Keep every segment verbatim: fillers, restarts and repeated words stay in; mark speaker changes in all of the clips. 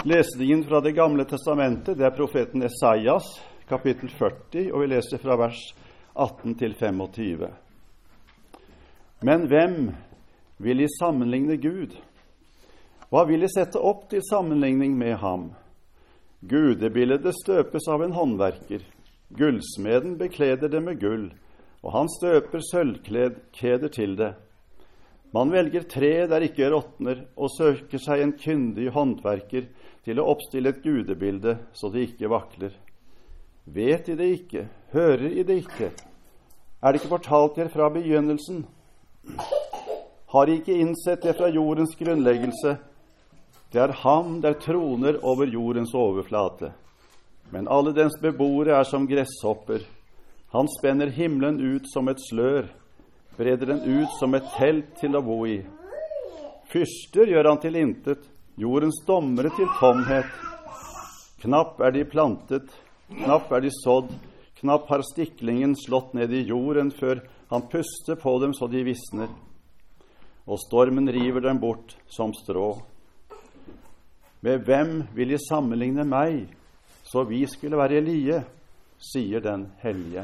Speaker 1: Lesningen fra det gamle testamentet, det er profeten Esaias, kapittel førti, og vi leser fra vers atten til tjuefem. Men hvem vil I sammenligne Gud? Hva vil I sette opp til sammenligning med ham? Gudebildet støpes av en håndverker. Gullsmeden bekleder det med gull, og han støper sølvkjeder til det. Man velger tre der ikke råtner, og søker seg en kyndig håndverker til å oppstille et gudebilde så det ikke vakler. Vet I det ikke? Hører I det ikke? Er det ikke fortalt dere fra begynnelsen? Har I ikke innsett det fra jordens grunnleggelse? Det er ham der troner over jordens overflate. Men alle dens beboere er som gresshopper. Han spenner himmelen ut som et slør, breder den ut som et telt til å bo I. Fyrster gjør han til intet, jordens dommere til tomhet. Knapp er de plantet, knapp er de sådd, knapp har stiklingen slått ned I jorden før han puster på dem så de visner. Og stormen river dem bort som strå. Med hvem vil I sammenligne meg, så vi skulle være lie, sier den hellige.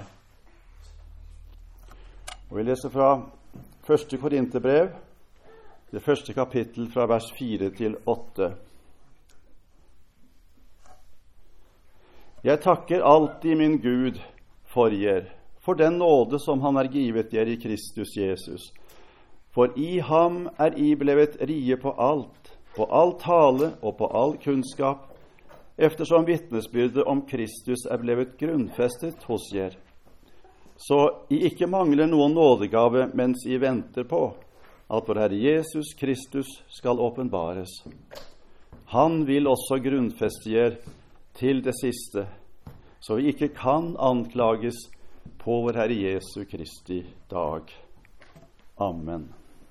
Speaker 1: Og vi leser fra første Korinterbrev, det første kapittel fra vers fire til åtte. Jeg takker alltid min Gud for jer, for den nåde som han har givet jer I Kristus Jesus. For I ham er I blevet rige på alt, på all tale og på all kunnskap, eftersom vittnesbyrdet om Kristus er blevet grunnfestet hos jer. Så I ikke mangler noen nådegave mens I venter på at vår Herre Jesus Kristus skal åpenbares. Han vil også grunnfeste jer til det siste, så vi ikke kan anklages på vår Herre Jesu Kristi dag. Amen.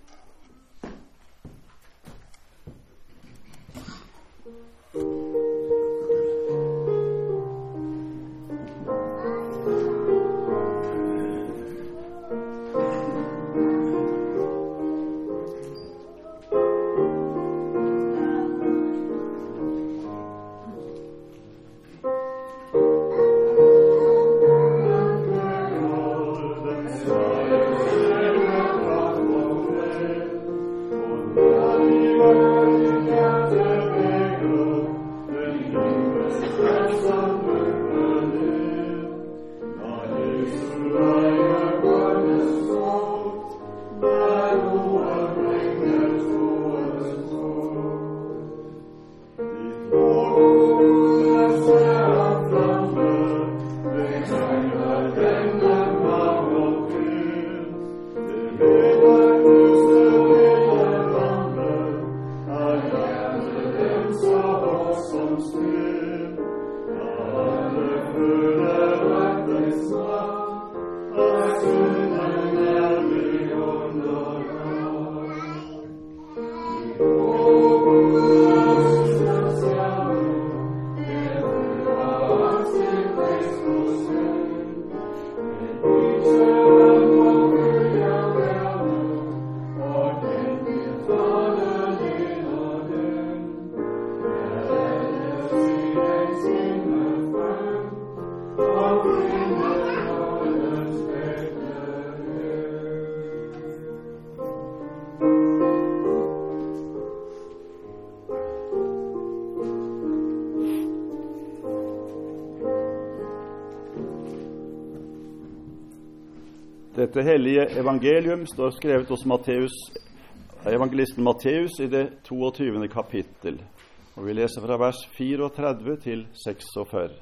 Speaker 1: Dette hellige evangelium står skrevet hos Matteus, evangelisten Matteus i det toogtyvende kapittel. Og vi leser fra vers trettefire til seksogfyrre.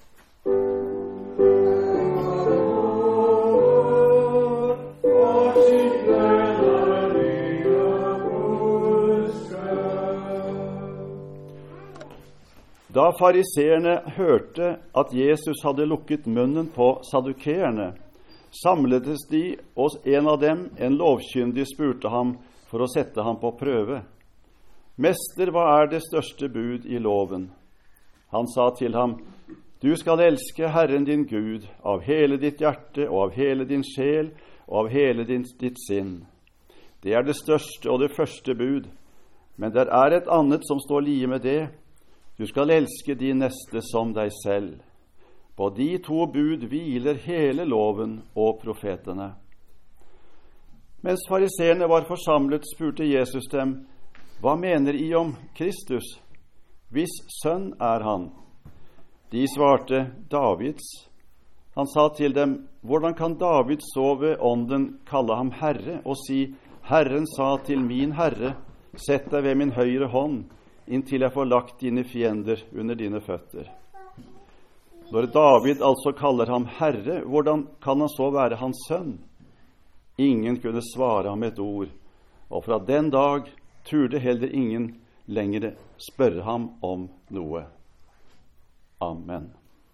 Speaker 1: Da fariseerne hørte at Jesus hadde lukket munnen på sadukeerne, samledes de, og en av dem, en lovkyndig, spurte ham for å sette ham på prøve. Mester, hva er det største bud i loven? Han sa til ham, du skal elske Herren din Gud av hele ditt hjerte og av hele din sjel og av hele din, ditt sinn. Det er det største og det første bud, men det er et annet som står lie med det. Du skal elske din neste som deg selv. På de to bud hviler hele loven og profetene. Mens fariseerne var forsamlet, spurte Jesus dem, hva mener I om Kristus? Hvis sønn er han? De svarte, Davids. Han sa til dem, hvordan kan David så ved ånden kalle ham Herre og si, Herren sa til min Herre, sett deg ved min høyre hånd, inntil jeg får lagt dine fiender under dine føtter. Når David altså kaller ham Herre, hvordan kan han så være hans sønn? Ingen kunne svare ham et ord, og fra den dag turde heller ingen lenger spørre ham om noe. Amen.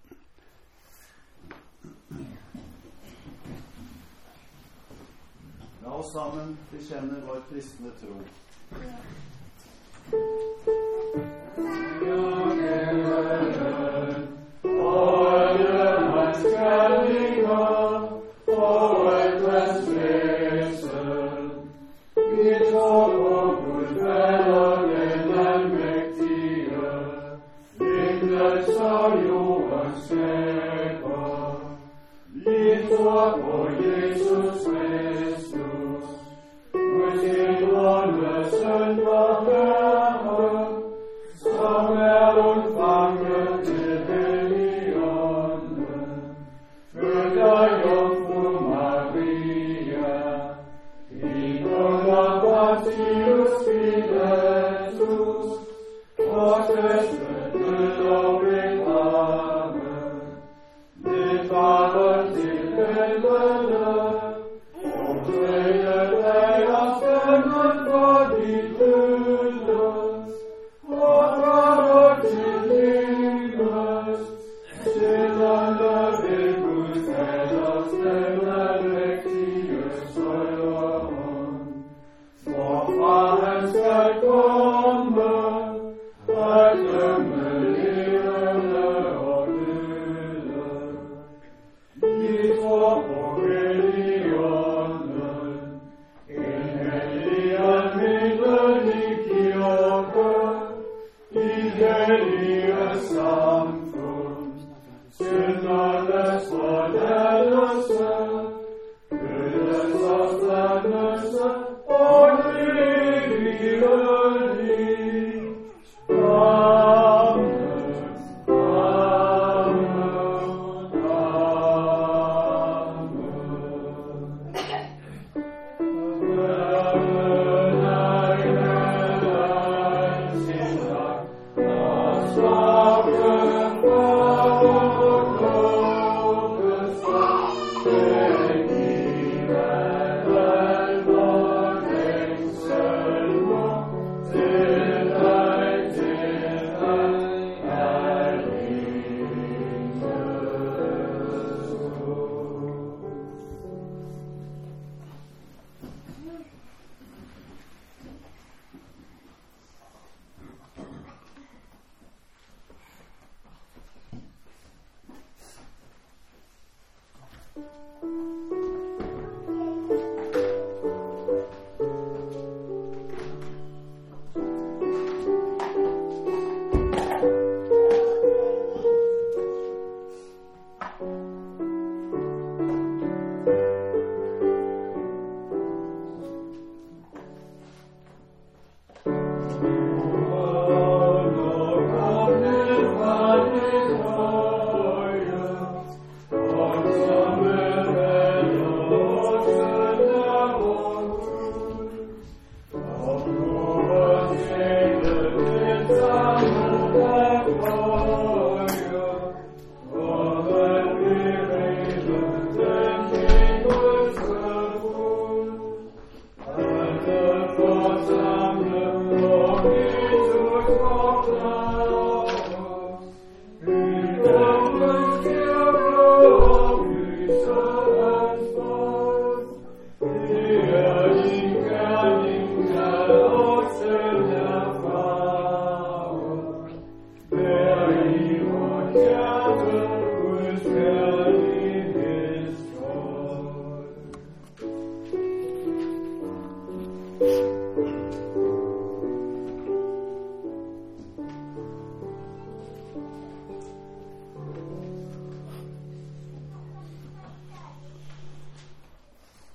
Speaker 1: La oss sammen bekjenne vår kristne tro.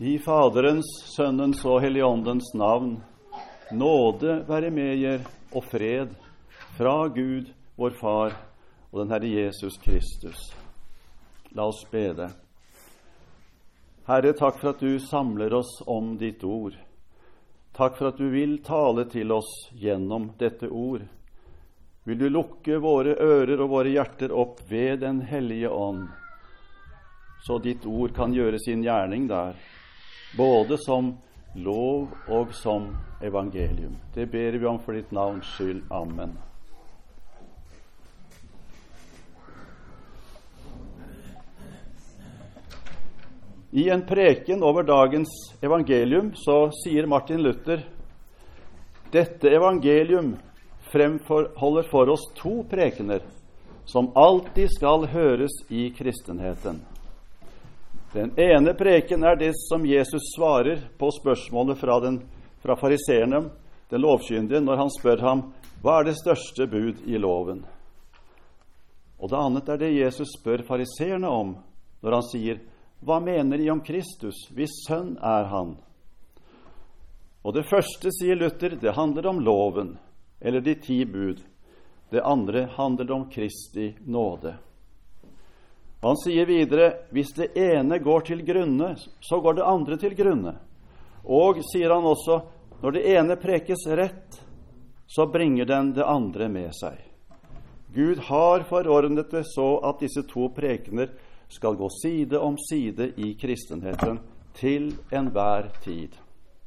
Speaker 1: I Faderens, Sønnens og Helligåndens navn, nåde være med jer og fred fra Gud, vår Far, og den Herre Jesus Kristus. La oss bede. Herre, takk for at du samler oss om ditt ord. Takk for at du vil tale til oss gjennom dette ord. Vil du lukke våre ører og våre hjerter opp ved den hellige ånd, så ditt ord kan gjøre sin gjerning der, både som lov og som evangelium. Det ber vi om for ditt navns skyld. Amen. I en preken over dagens evangelium så sier Martin Luther: dette evangelium fremholder for oss to prekener som alltid skal høres i kristenheten. Den ene preken er det som Jesus svarer på spørsmålet fra, den, fra fariseerne, den lovkyndige, når han spør ham, hva er det største bud i loven? Og det andre er det Jesus spør fariseerne om, når han sier, hva mener de om Kristus, hvis sønn er han? Og det første, sier Luther, det handler om loven, eller de ti bud. Det andre handler om Kristi nåde. Og han sier videre, hvis det ene går til grunne, så går det andre til grunne. Og, sier han også, når det ene prekes rett, så bringer den det andre med seg. Gud har forordnet det så at disse to prekener skal gå side om side i kristenheten til enhver tid.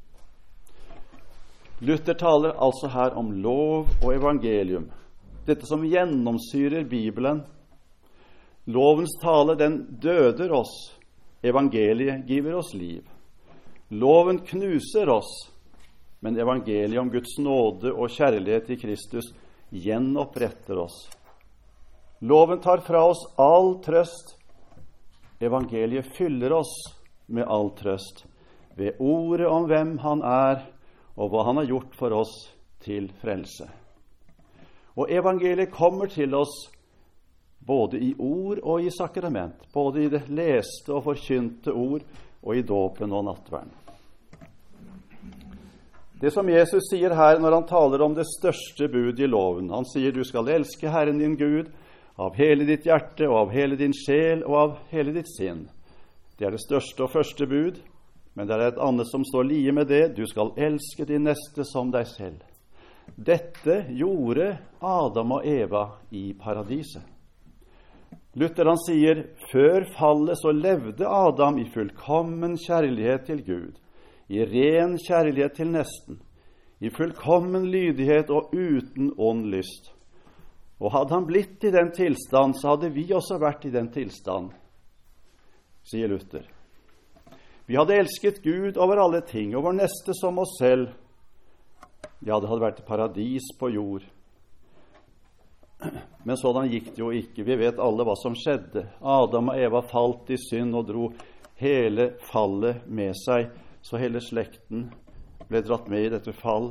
Speaker 1: Luther taler altså her om lov og evangelium, dette som gjennomsyrer Bibelen. Lovens tale, den døder oss. Evangeliet giver oss liv. Loven knuser oss, men evangeliet om Guds nåde og kjærlighet i Kristus gjenoppretter oss. Loven tar fra oss all trøst. Evangeliet fyller oss med all trøst ved ordet om hvem han er, og hva han har gjort for oss til frelse. Og evangeliet kommer til oss både i ord og i sakrament, både i det leste og forkynte ord, og i dåpen og nattverden. Det som Jesus sier her når han taler om det største bud i loven, han sier du skal elske Herren din Gud av hele ditt hjerte og av hele din sjel og av hele ditt sinn. Det er det største og første bud, men det er et annet som står lie med det, du skal elske din neste som deg selv. Dette gjorde Adam og Eva i paradiset. Luther han sier, før fallet så levde Adam i fullkommen kjærlighet til Gud, i ren kjærlighet til nesten, i fullkommen lydighet og uten ond lyst. Og hadde han blitt i den tilstand, så hadde vi også vært i den tilstand, sier Luther. Vi hadde elsket Gud over alle ting, og vår neste som oss selv. Ja, det hadde vært paradis på jord. Men sådan gikk det jo ikke. Vi vet alle hva som skjedde. Adam og Eva falt i synd og dro hele fallet med seg, så hele slekten ble dratt med i dette fall.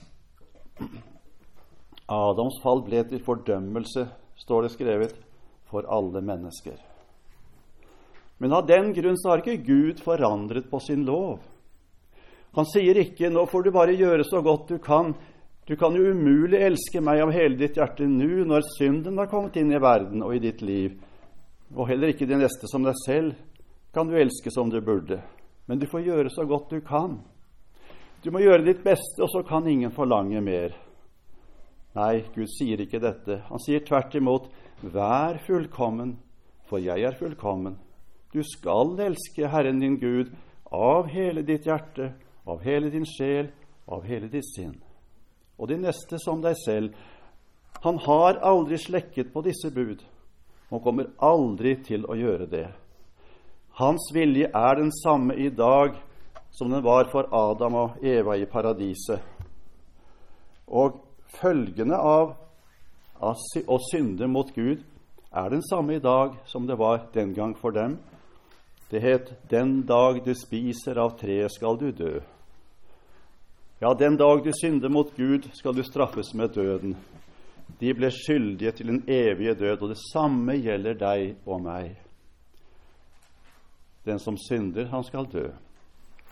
Speaker 1: Adams fall ble til fordømmelse, står det skrevet, for alle mennesker. Men av den grunn så har ikke Gud forandret på sin lov. Han sier ikke, nå får du bare gjøre så godt du kan. Du kan jo umulig elske meg av hele ditt hjerte nå, når synden har kommet inn i verden og i ditt liv. Og heller ikke det neste som deg selv kan du elske som du burde. Men du får gjøre så godt du kan. Du må gjøre ditt beste, og så kan ingen forlange mer. Nei, Gud sier ikke dette. Han sier tvert imot, vær fullkommen, for jeg er fullkommen. Du skal elske Herren din Gud av hele ditt hjerte, av hele din sjel, av hele ditt sinn. Og de neste som deg selv. Han har aldri slekket på disse bud, og kommer aldri til å gjøre det. Hans vilje er den samme i dag som den var for Adam og Eva i paradiset. Og følgene av å synde mot Gud er den samme i dag som det var den gang for dem. Det het, den dag du spiser av treet skal du dø. Ja, den dag du synder mot Gud skal du straffes med døden. De ble skyldige til en evige død, og det samme gjelder deg og meg. Den som synder, han skal dø.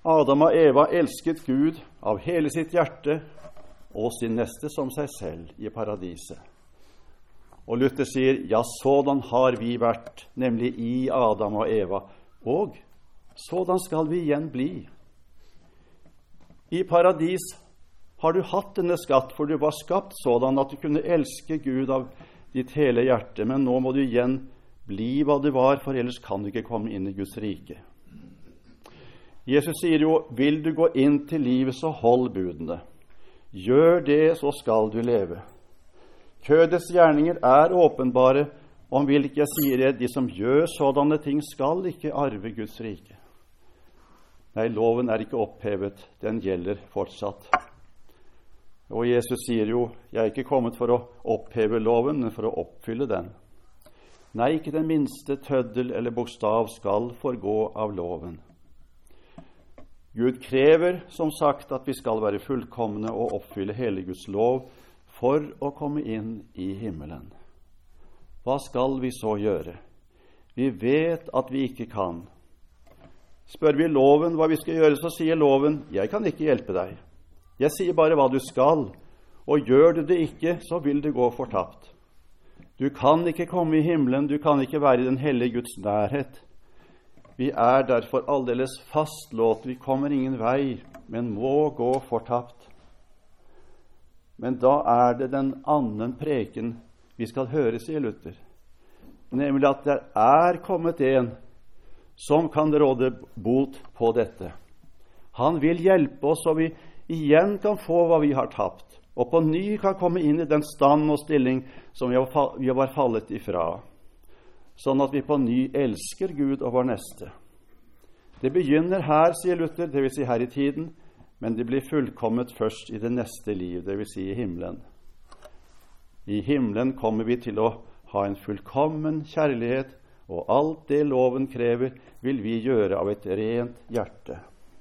Speaker 1: Adam og Eva elsket Gud av hele sitt hjerte og sin neste som seg selv i paradiset. Og Luther sier, ja, sådan har vi vært, nemlig i Adam og Eva, og sådan skal vi igjen bli. I paradis har du hatt denne skatt, for du var skapt sådan at du kunne elske Gud av ditt hele hjerte, men nå må du igjen bli hva du var, for ellers kan du ikke komme inn i Guds rike. Jesus sier jo, vil du gå inn til livet, så hold budene. Gjør det, så skal du leve. Kødets gjerninger er åpenbare, om hvilke jeg sier det, de som gjør sådanne ting skal ikke arve Guds rike. Nei, loven er ikke opphevet, den gjelder fortsatt. Og Jesus sier jo, jeg er ikke kommet for å oppheve loven, men for å oppfylle den. Nei, ikke den minste tøddel eller bokstav skal forgå av loven. Gud krever, som sagt, at vi skal være fullkomne og oppfylle hele Guds lov for å komme inn i himmelen. Hva skal vi så gjøre? Vi vet at vi ikke kan. Spør vi loven hva vi skal gjøre, så sier loven, jeg kan ikke hjelpe deg. Jeg sier bare hva du skal, og gjør du det ikke, så vil du gå fortapt. Du kan ikke komme i himmelen, du kan ikke være i den hellige Guds nærhet. Vi er derfor aldeles fastlåt, vi kommer ingen vei, men må gå fortapt. Men da er det den annen preken vi skal høre, sier Luther. Nemlig at det er kommet en som kan råde bot på dette. Han vil hjelpe oss, så vi igjen kan få hva vi har tapt, og på ny kan komme inn i den stand og stilling som vi var fallet ifra, sånn at vi på ny elsker Gud og vår neste. Det begynner her, sier Luther, det vil si her i tiden, men det blir fullkommet først i det neste liv, det vil si i himmelen. I himmelen kommer vi til å ha en fullkommen kjærlighet, og alt det loven krever vil vi gjøre av et rent hjerte.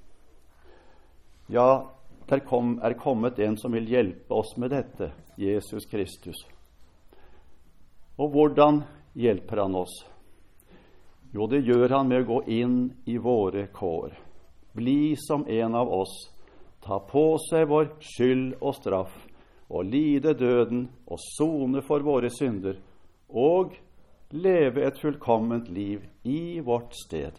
Speaker 1: Ja, der kom, er kommet en som vil hjelpe oss med dette, Jesus Kristus. Og hvordan hjelper han oss? Jo, det gjør han med å gå inn i våre kår. Bli som en av oss, ta på seg vår skyld og straff, og lide døden og sone for våre synder, og leve et fullkomment liv i vårt sted.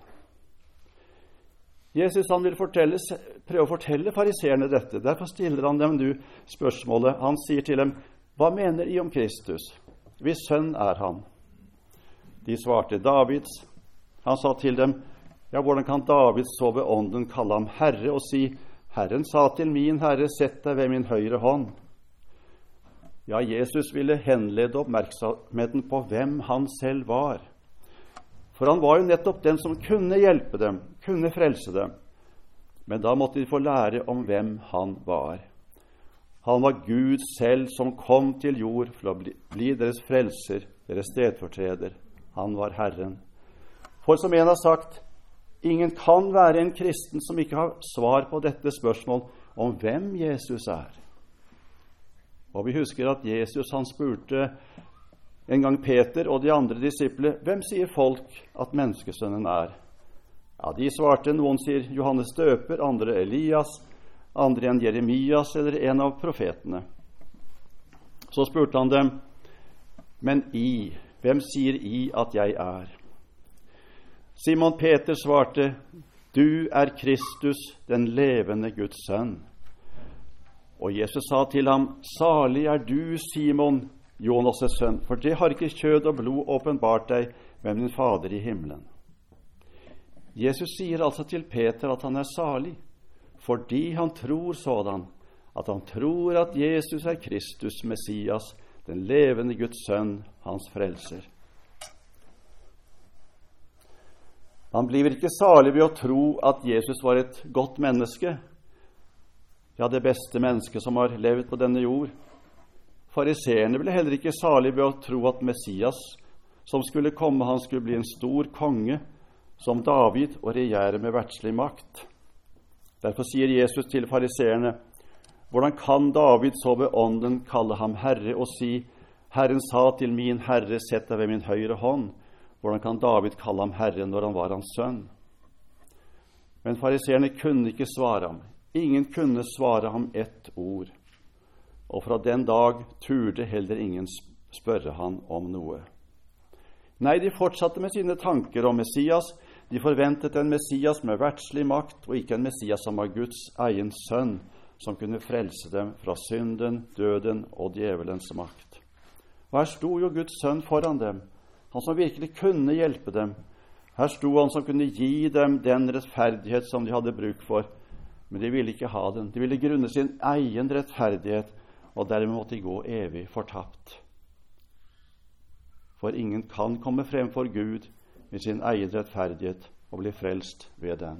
Speaker 1: Jesus han vil fortelle, prøve å fortelle fariseerne dette. Derfor stiller han dem nu spørsmålet. Han sier til dem, hva mener I om Kristus? Hvis sønn er han? De svarte Davids. Han sa til dem, ja, hvordan kan David så ved ånden kalle ham Herre og si, Herren sa til min Herre, sett deg ved min høyre hånd. Ja, Jesus ville henlede oppmerksomheten på hvem han selv var. For han var jo nettopp den som kunne hjelpe dem, kunne frelse dem. Men da måtte de få lære om hvem han var. Han var Gud selv som kom til jord for å bli, bli deres frelser, deres stedfortreder. Han var Herren. For som en har sagt, ingen kan være en kristen som ikke har svar på dette spørsmål om hvem Jesus er. Og vi husker at Jesus han spurte en gang Peter og de andre disipler, hvem sier folk at menneskesønnen er? Ja, de svarte, noen sier Johannes døper, andre Elias, andre en Jeremias eller en av profetene. Så spurte han dem, men I, hvem sier I at jeg er? Simon Peter svarte, du er Kristus, den levende Guds sønn. Og Jesus sa til ham, salig er du, Simon, Jonas' sønn, for det har ikke kjød og blod åpenbart deg, men min Fader i himmelen. Jesus sier altså til Peter at han er salig, fordi han tror sådan, at han tror at Jesus er Kristus, Messias, den levende Guds sønn, hans frelser. Han blir ikke salig ved å tro at Jesus var et godt menneske, ja, det beste mennesket som har levd på denne jord. Fariseerne ble heller ikke salig ved å tro at Messias, som skulle komme, han skulle bli en stor konge, som David, og regjere med verdslig makt. Derfor sier Jesus til fariseerne, hvordan kan David så ved ånden kalle ham Herre og si, Herren sa til min Herre, sett deg ved min høyre hånd. Hvordan kan David kalle ham Herre når han var hans sønn? Men fariseerne kunne ikke svare ham. Ingen kunne svare ham ett ord. Og fra den dag turde heller ingen spørre han om noe. Nei, de fortsatte med sine tanker om Messias. De forventet en Messias med verdslig makt, og ikke en Messias som var Guds egen sønn, som kunne frelse dem fra synden, døden og djevelens makt. Og her sto jo Guds sønn foran dem, han som virkelig kunne hjelpe dem. Her sto han som kunne gi dem den rettferdighet som de hadde bruk for, men de ville ikke ha den. De ville grunne sin egen rettferdighet, og dermed måtte de gå evig fortapt. For ingen kan komme frem for Gud med sin egen rettferdighet og bli frelst ved den.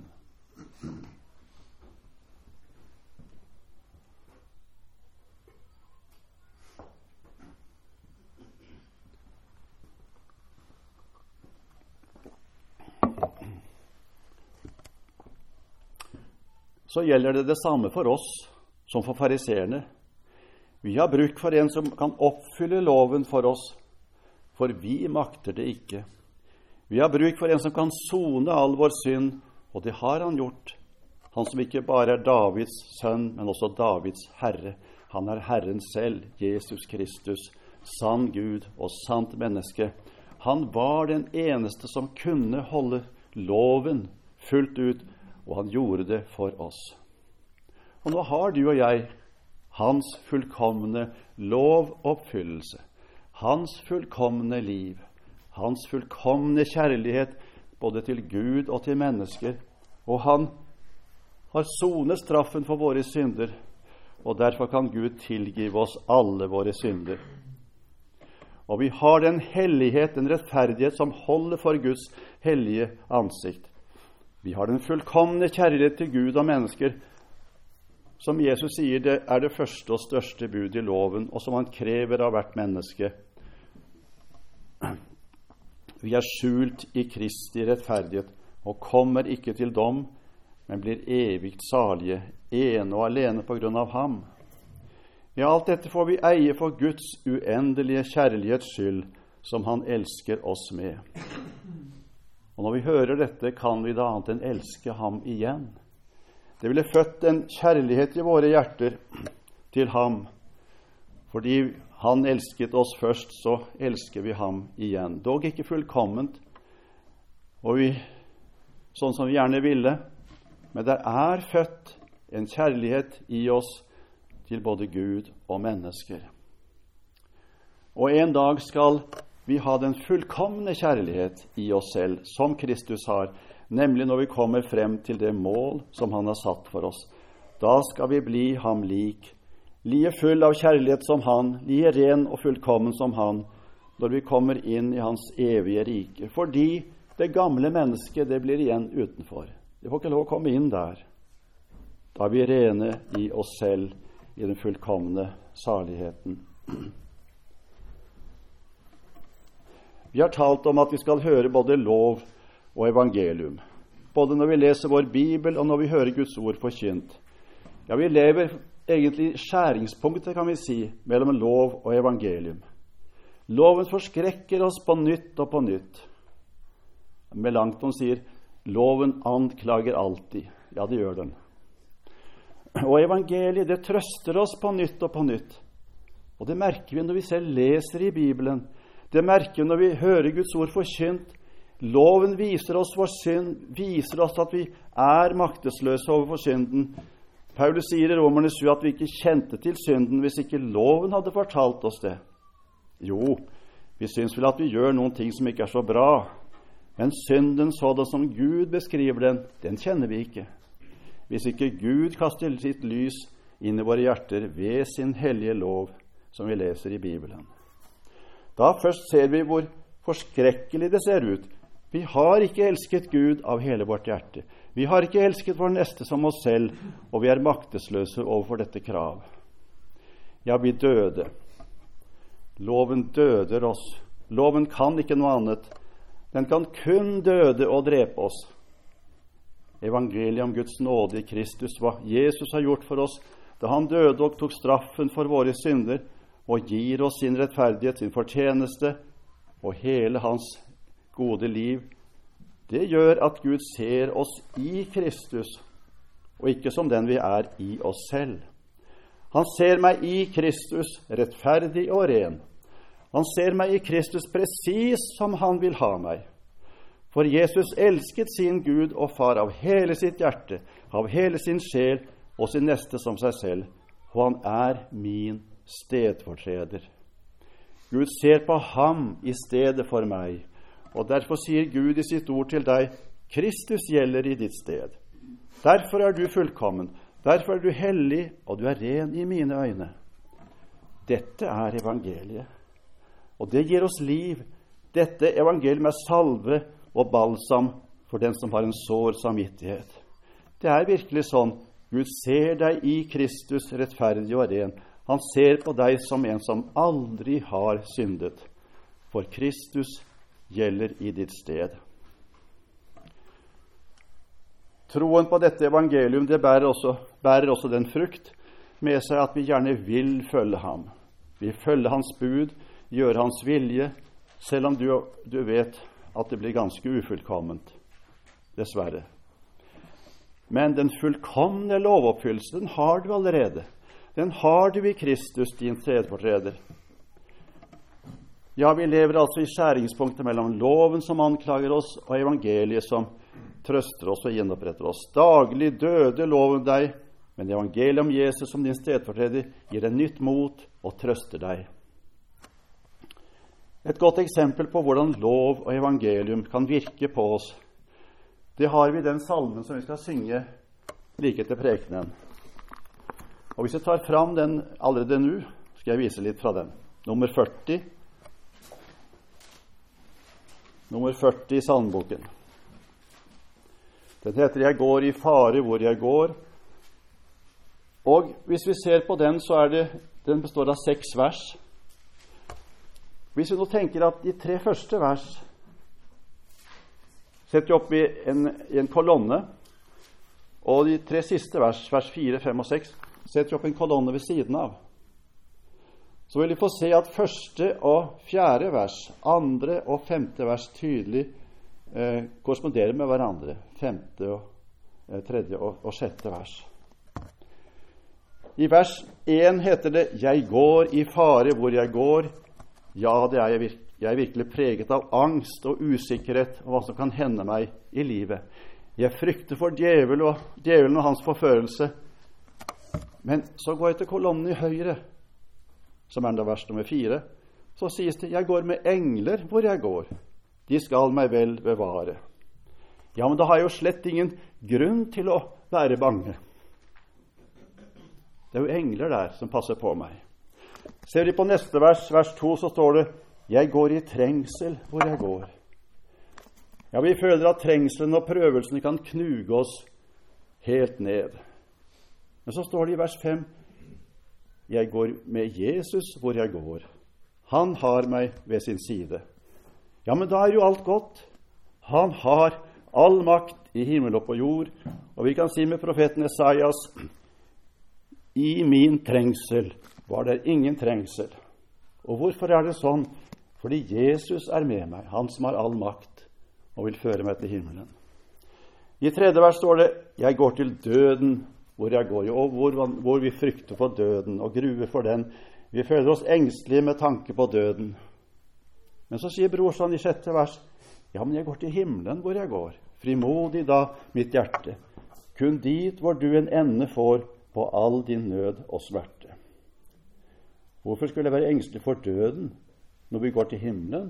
Speaker 1: Så gjelder det det samme for oss som for fariseerne. Vi har bruk for en som kan oppfylle loven for oss, for vi makter det ikke. Vi har bruk for en som kan sone all vår synd, og det har han gjort. Han som ikke bare er Davids sønn, men også Davids herre. Han er Herren selv, Jesus Kristus, sann Gud og sant menneske. Han var den eneste som kunne holde loven fullt ut, og han gjorde det for oss. Og nå har du og jeg hans fullkomne lovoppfyllelse, hans fullkomne liv, hans fullkomne kjærlighet både til Gud og til mennesker. Og han har sonet straffen for våre synder, og derfor kan Gud tilgive oss alle våre synder. Og vi har den hellighet, den rettferdighet som holder for Guds hellige ansikt. Vi har den fullkomne kjærlighet til Gud og mennesker, som Jesus sier det er det første og største bud i loven, og som han krever av hvert menneske. Vi er skjult i Kristi rettferdighet, og kommer ikke til dom, men blir evigt salige, ene og alene på grunn av ham. Ja, alt dette får vi eie for Guds uendelige kjærlighets skyld, som han elsker oss med. Og når vi hører dette, kan vi da annet enn elske ham igjen. Det ville født en kjærlighet i våre hjerter til ham. Fordi han elsket oss først, så elsker vi ham igjen. Dog ikke fullkomment, og vi, sånn som vi gjerne ville, men det er født en kjærlighet i oss til både Gud og mennesker. Og en dag skal vi har den fullkomne kjærlighet i oss selv, som Kristus har, nemlig når vi kommer frem til det mål som han har satt for oss. Da skal vi bli ham lik, like full av kjærlighet som han, like ren og fullkommen som han, når vi kommer inn i hans evige rike. Fordi det gamle mennesket, det blir igjen utenfor. Det får ikke lov å komme inn der. Da er vi rene i oss selv, i den fullkomne saligheten. Vi har talt om at vi skal høre både lov og evangelium, både når vi leser vår Bibel og når vi hører Guds ord forkynt. Ja, vi lever egentlig skjæringspunktet, kan vi si, mellom lov og evangelium. Loven forskrekker oss på nytt og på nytt. Melanchthon sier, loven anklager alltid. Ja, det gjør den. Og evangeliet, det trøster oss på nytt og på nytt. Og det merker vi når vi selv leser i Bibelen. Det merker vi når vi hører Guds ord forkynt. Loven viser oss vår synd, viser oss at vi er maktesløse overfor synden. Paulus sier i Romerne syv at vi ikke kjente til synden hvis ikke loven hadde fortalt oss det. Jo, vi syns vel at vi gjør noen ting som ikke er så bra, men synden så det som Gud beskriver den, den kjenner vi ikke. Hvis ikke Gud kaster sitt lys inn i våre hjerter ved sin hellige lov, som vi leser i Bibelen. Da først ser vi hvor forskrekkelig det ser ut. Vi har ikke elsket Gud av hele vårt hjerte. Vi har ikke elsket vår neste som oss selv, og vi er maktesløse overfor dette krav. Ja, vi døde. Loven døder oss. Loven kan ikke noe annet. Den kan kun døde og drepe oss. Evangeliet om Guds nåde i Kristus, hva Jesus har gjort for oss, da han døde og tok straffen for våre synder, og gir oss sin rettferdighet, sin fortjeneste, og hele hans gode liv, Det gjør at Gud ser oss i Kristus, og ikke som den vi er i oss selv. Han ser meg i Kristus, rettferdig og ren. Han ser meg i Kristus presis som han vil ha meg. For Jesus elsket sin Gud og far av hele sitt hjerte, av hele sin sjel og sin neste som seg selv, og han er min stedfortreder. Gud ser på ham i stedet for meg, og derfor sier Gud i sitt ord til deg, Kristus gjelder i ditt sted. Derfor er du fullkommen, derfor er du hellig, og du er ren i mine øyne. Dette er evangeliet, og det gir oss liv. Dette evangeliet er salve og balsam for den som har en sår samvittighet. Det er virkelig sånn. Gud ser deg i Kristus rettferdig og ren. Han ser på deg som en som aldri har syndet. For Kristus gjelder i ditt sted. Troen på dette evangelium, det bærer også, bærer også den frukt med seg at vi gjerne vil følge ham. Vi følger hans bud, gjør hans vilje, selv om du, du vet at det blir ganske ufullkomment, dessverre. Men den fullkomne lovoppfyllelse, den har du allerede. Den har du i Kristus, din stedfortreder. Ja, vi lever altså i skjæringspunktet mellom loven som anklager oss, og evangeliet som trøster oss og gjenoppretter oss. Daglig døde loven deg, men evangeliet om Jesus som din stedfortreder gir deg nytt mot og trøster deg. Et godt eksempel på hvordan lov og evangelium kan virke på oss, det har vi i den salmen som vi skal synge like etter prekenen. Og hvis jeg tar fram den allerede nå, skal jeg vise litt fra den. Nummer førti. Nummer førti i salmeboken. Den heter «Jeg går i fare hvor jeg går». Og hvis vi ser på den, så er det, den består av seks vers. Hvis vi nå tenker at de tre første vers setter vi opp i en, i en kolonne, og de tre siste vers, vers fire, fem og seks, setter vi opp en kolonne ved siden av, så vil vi få se at første og fjerde vers, andre og femte vers tydelig eh, korresponderer med hverandre. Femte og eh, tredje og, og sjette vers. I vers én heter det, «Jeg går i fare hvor jeg går». Ja, det er jeg, virke, jeg er virkelig preget av angst og usikkerhet om hva som kan hende meg i livet. Jeg frykter for djevel og, djevelen og hans forførelse. Men så går jeg til kolonnen i høyre, som er da vers nummer fire. Så sies det, jeg går med engler hvor jeg går. De skal meg vel bevare. Ja, men da har jeg jo slett ingen grunn til å være bange. Det er jo engler der som passer på meg. Ser vi på neste vers, vers to, så står det, jeg går i trengsel hvor jeg går. Ja, vi føler at trengselen og prøvelsene kan knuge oss helt ned. Men så står det i vers fem, jeg går med Jesus hvor jeg går. Han har meg ved sin side. Ja, men da er jo alt godt. Han har all makt i himmel og på jord. Og vi kan si med profeten Esaias, i min trengsel var det ingen trengsel. Og hvorfor er det sånn? Fordi Jesus er med meg, han som har all makt, og vil føre meg til himmelen. I tredje vers står det, jeg går til døden hvor jeg går, og hvor, hvor vi frykter for døden og gruer for den. Vi føler oss engstelige med tanke på døden. Men så sier brorsan i sjette vers, ja, men jeg går til himmelen hvor jeg går. Frimodig da mitt hjerte. Kun dit hvor du en ende får på all din nød og smerte. Hvorfor skulle jeg være engstelig for døden når vi går til himmelen?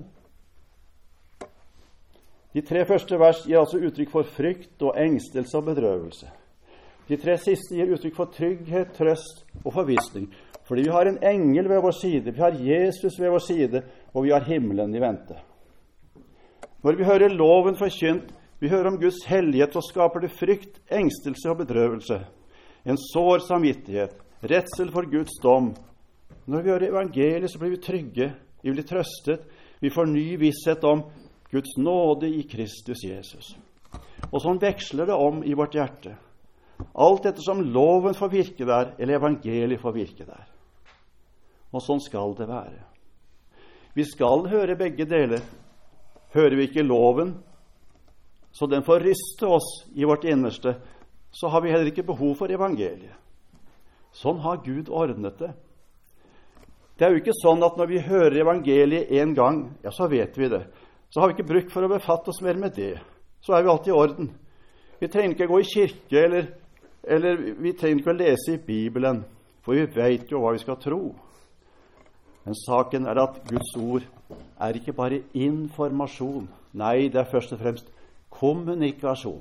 Speaker 1: De tre første vers gir altså uttrykk for frykt og engstelse og bedrøvelse. De tre siste gir uttrykk for trygghet, trøst og forvissning. Fordi vi har en engel ved vår side, vi har Jesus ved vår side, og vi har himmelen i vente. Når vi hører loven forkynt, vi hører om Guds hellighet, så skaper det frykt, engstelse og bedrøvelse. En sår samvittighet, redsel for Guds dom. Når vi hører evangeliet, så blir vi trygge, vi blir trøstet, vi får ny visshet om Guds nåde i Kristus Jesus. Og sånn veksler det om i vårt hjerte. Alt ettersom loven får virke der, eller evangeliet får virke der. Og sånn skal det være. Vi skal høre begge deler. Hører vi ikke loven, så den får ryste oss i vårt innerste, så har vi heller ikke behov for evangeliet. Sånn har Gud ordnet det. Det er jo ikke sånn at når vi hører evangeliet en gang, ja, så vet vi det. Så har vi ikke bruk for å befatte oss mer med det. Så er vi alltid i orden. Vi trenger ikke gå i kirke, eller, eller vi trenger ikke å lese i Bibelen, for vi vet jo hva vi skal tro. Men saken er at Guds ord er ikke bare informasjon. Nei, det er først og fremst kommunikasjon.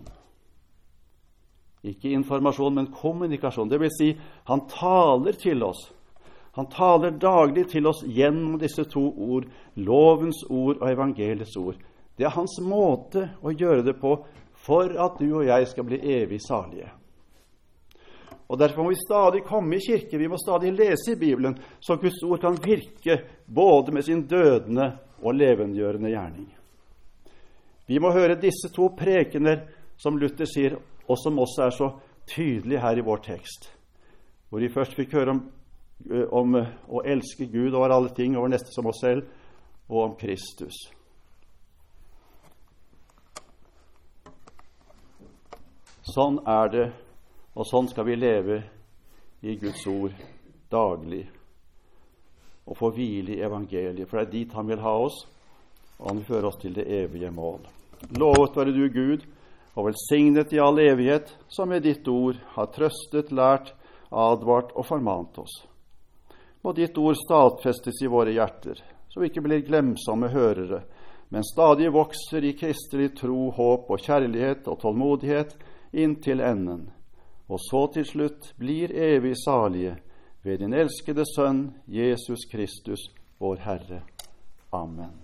Speaker 1: Ikke informasjon, men kommunikasjon. Det vil si, han taler til oss. Han taler daglig til oss gjennom disse to ord, lovens ord og evangeliets ord. Det er hans måte å gjøre det på for at du og jeg skal bli evig salige. Og derfor må vi stadig komme i kirke, vi må stadig lese i Bibelen, så Guds ord kan virke både med sin dødende og levendegjørende gjerning. Vi må høre disse to prekener som Luther sier, og som også er så tydelig her i vår tekst, hvor vi først fikk høre om, om å elske Gud over alle ting, over neste som oss selv, og om Kristus. Sånn er det, og sånn skal vi leve i Guds ord daglig, og få hvile i evangeliet, for det er dit han vil ha oss, og han vil føre oss til det evige mål. Lovet være du, Gud, og velsignet i all evighet, som med ditt ord har trøstet, lært, advart og formant oss. Må ditt ord stadfestes i våre hjerter, så vi ikke blir glemsomme hørere, men stadig vokser i kristelig tro, håp og kjærlighet og tålmodighet inntil enden, og så til slutt blir evig salige ved din elskede Sønn, Jesus Kristus, vår Herre. Amen.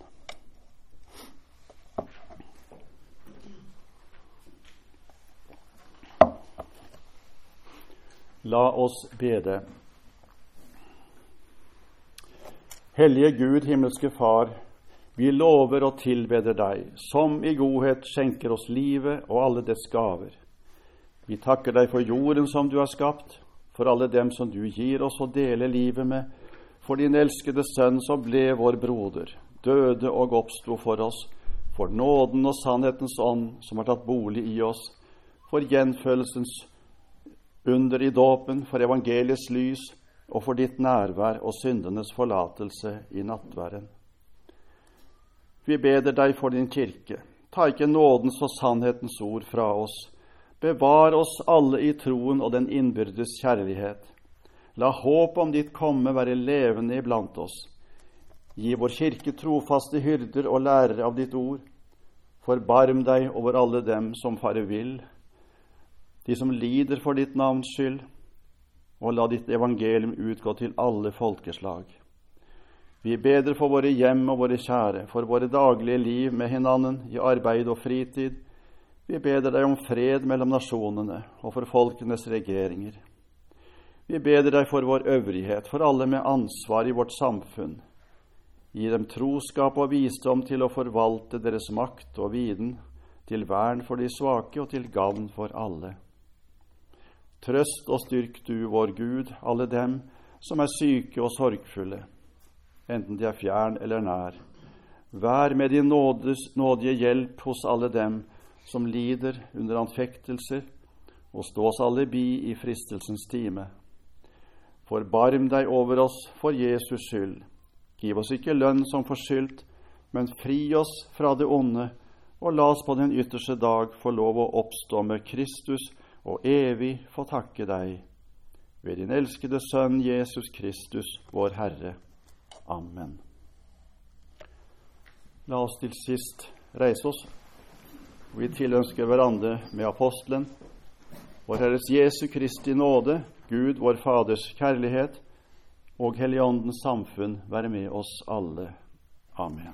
Speaker 1: La oss bede. Hellige Gud, himmelske Far, vi lover og tilbeder deg, som i godhet skjenker oss livet og alle dets gaver. Vi takker deg for jorden som du har skapt, for alle dem som du gir oss å dele livet med, for din elskede Sønn som ble vår broder, døde og oppsto for oss, for nåden og sannhetens ånd som har tatt bolig i oss, for gjenfødelsens under i dåpen, for evangeliets lys og for ditt nærvær og syndenes forlatelse i nattværen. Vi beder deg for din kirke. Ta ikke nådens og sannhetens ord fra oss. Bevar oss alle i troen og den innbyrdes kjærlighet. La håp om ditt komme være levende iblant oss. Gi vår kirke trofaste hyrder og lærere av ditt ord. Forbarm deg over alle dem som farer vill, de som lider for ditt navns skyld, og la ditt evangelium utgå til alle folkeslag. Vi beder for våre hjem og våre kjære, for våre daglige liv med hinanden i arbeid og fritid. Vi beder deg om fred mellom nasjonene og for folkenes regeringer. Vi beder deg for vår øvrighet, for alle med ansvar i vårt samfunn. Gi dem troskap og visdom til å forvalte deres makt og viden, til vern for de svake og til gavn for alle. Trøst og styrk du, vår Gud, alle dem som er syke og sorgfulle, enten de er fjern eller nær. Vær med din nådes, nådige hjelp hos alle dem som lider under anfektelser, og stå oss alle bi i fristelsens time. Forbarm deg over oss for Jesus skyld. Giv oss ikke lønn som forskyldt, men fri oss fra det onde, og la oss på den ytterste dag få lov å oppstå med Kristus og evig få takke deg. Ved din elskede Sønn, Jesus Kristus, vår Herre. Amen. La oss til sist reise oss. Vi tilønsker hverandre med apostelen, vår Herres Jesu Kristi nåde, Gud, vår Faders kjærlighet, og Helligåndens samfunn være med oss alle. Amen.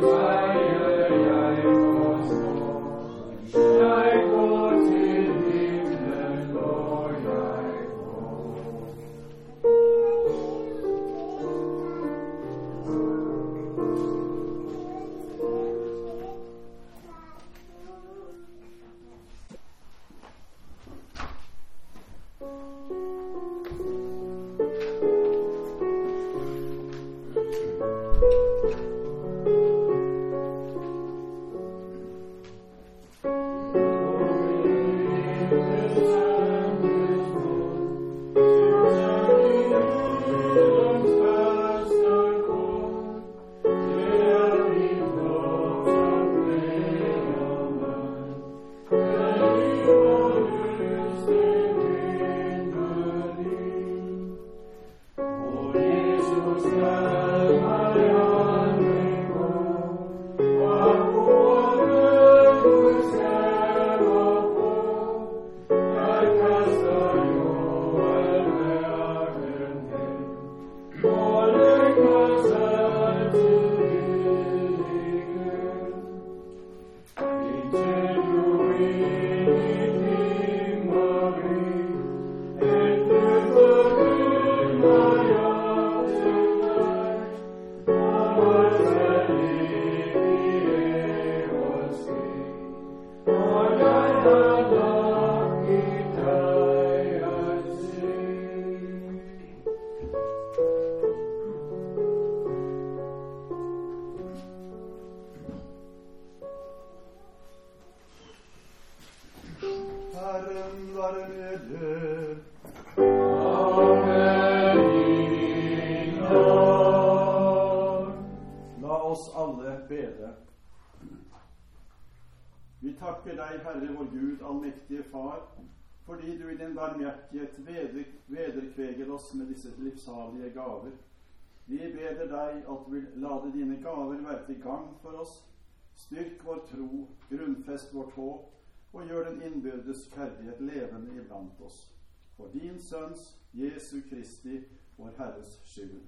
Speaker 1: Vi takker deg, Herre vår Gud, allmektige Far, fordi du i din barmhjertighet veder, vederkveger oss med disse livssalige gaver. Vi beder deg at du vil lade dine gaver være til gagn for oss. Styrk vår tro, grunnfest vårt håp, og gjør den innbyrdes kjærlighet levende iblant oss. For din Sønns, Jesu Kristi, vår Herres skyld.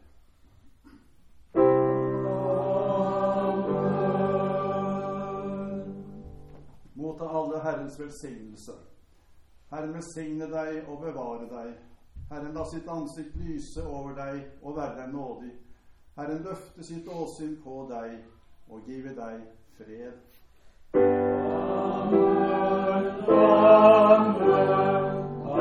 Speaker 1: Motta alle Herrens velsignelse. Herren velsigne deg og bevare deg. Herren la sitt ansikt lyse over deg og være deg nådig. Herren løfte sitt åsyn på deg og give deg fred. Amen. Amen.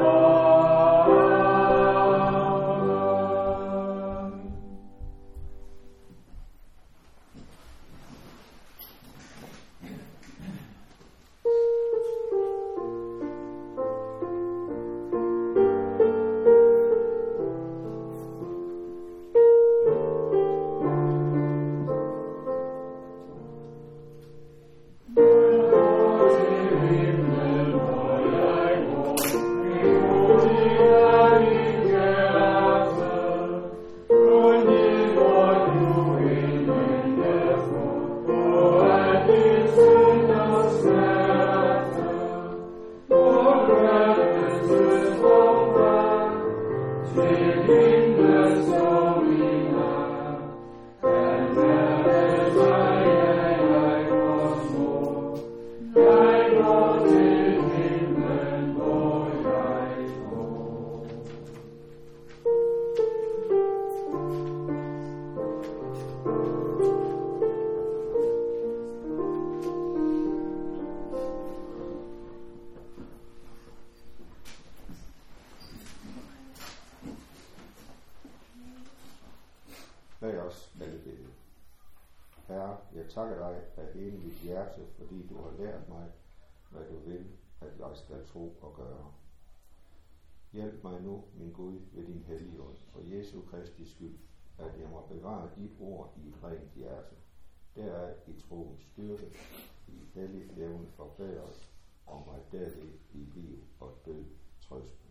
Speaker 2: Lad os alle bede. Herre, jeg takker dig af hele mit hjerte, fordi du har lært mig, hvad du vil, at jeg skal tro og gøre. Hjælp mig nu, min Gud, ved din hellige ånd, for Jesu Kristi skyld, at jeg må bevare dit ord i et rent hjerte. Deraf i troens styrke, i helligt levende forbedret, og mig derved i liv og død trøst.